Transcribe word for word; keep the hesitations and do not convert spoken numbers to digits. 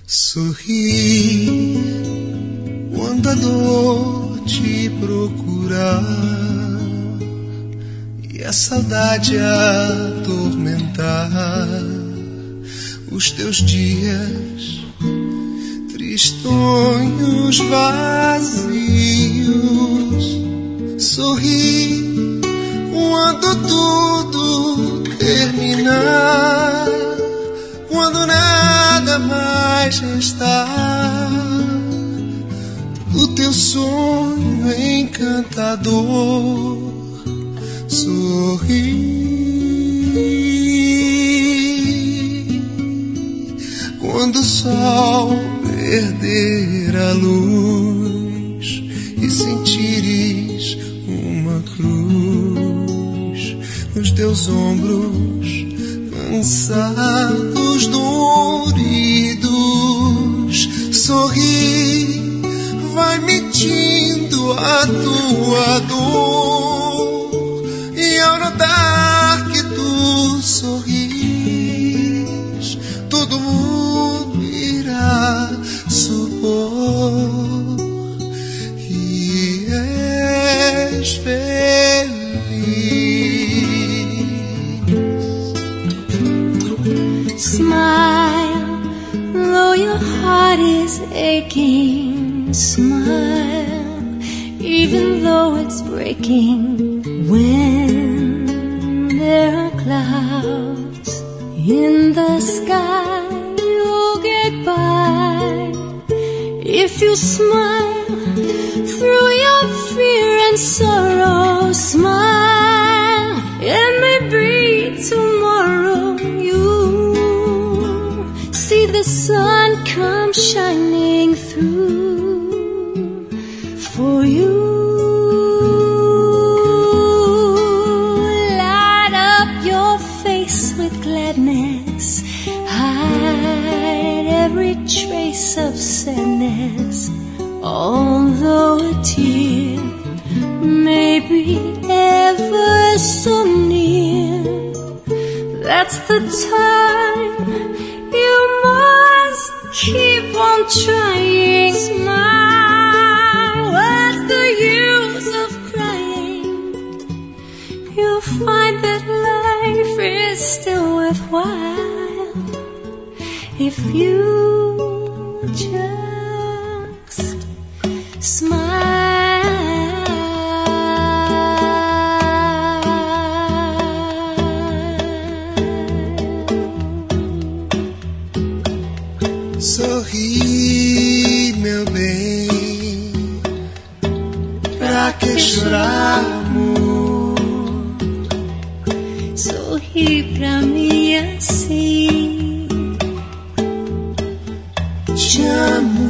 Sorri quando a dor te procurar e a saudade atormentar os teus dias tristonhos, vazios. Sorri quando tudo terminar, quando nada mais restar do teu sonho encantador. Sorri quando o sol perder a luz e sentires uma cruz nos teus ombros cansados, doridos. Sorri, vai mentindo a tua dor, e ao notar que tu sorris, todo mundo irá supor que és feliz. Smile, though your heart is aching. Smile, even though it's breaking. When there are clouds in the sky, you'll get by. If you smile through your fear and sorrow, smile, and maybe tomorrow you see the sun come shining through for you. Light up your face with gladness, hide every trace of sadness. Although a tear may be ever so near, that's the time you must keep on trying. Smile, what's the use of crying? You'll find that life is still worthwhile if you just smile. Sorri, meu bem, pra que chorar, amor? Sorri pra mim assim. Te amo.